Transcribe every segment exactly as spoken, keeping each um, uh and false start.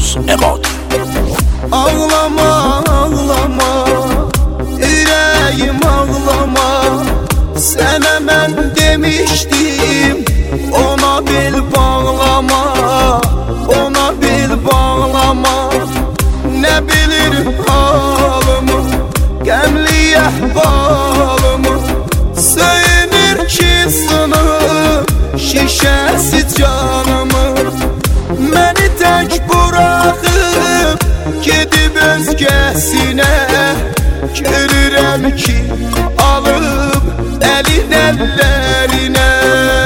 Yavuz Emad. Ağlama ağlama yüreğim ağlama, sana ben demiştim ona bel bağlama, ona bel bağlama. Ne bilir halımı, gemli ahvalımı, söylenir ki sınıf şişesi canımı. Beni tek bırakıp gidip özgesine, görürəm ki alıp elin ellerine.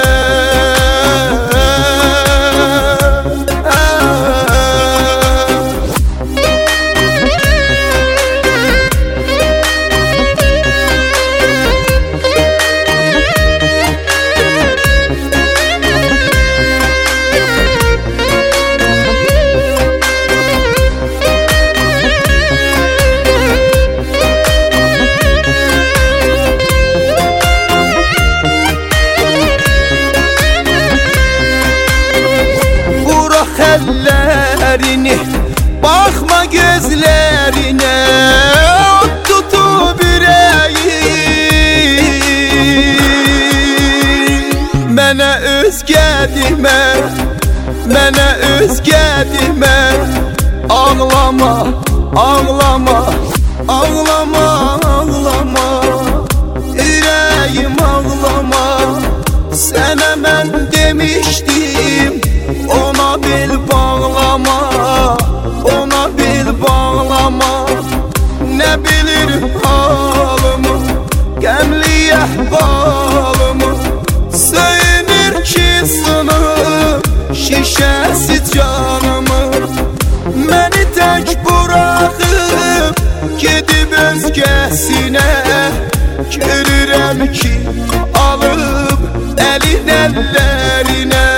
Ellerini, bakma gözlerine, tutup yüreği. Mənə özgə demə, mənə özgə demə. Ağlama, ağlama, ağlama, ağlama, yüreğim ağlama. Sənə mən demiştim ona bel bağlama, ona bel bağlama. Ne bilir halımı, gemli ahvalımı, söylenir ki sınıf şişesi canımı. Beni tek bırakıp gidip özgesine, görürəm ki alıp elin ellerine.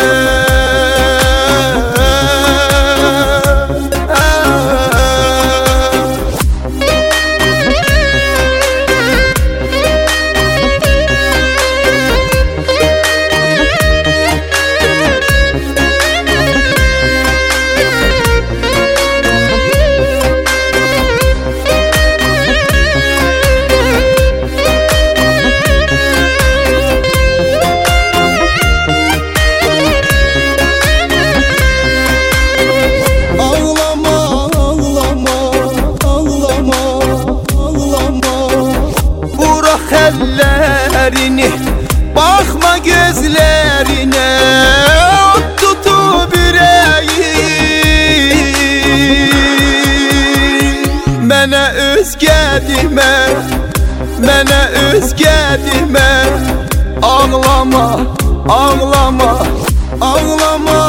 Ellerini, bakma gözlerine, tutup yüreği. Mənə özgə demə, mənə özgə demə. Ağlama, ağlama, ağlama.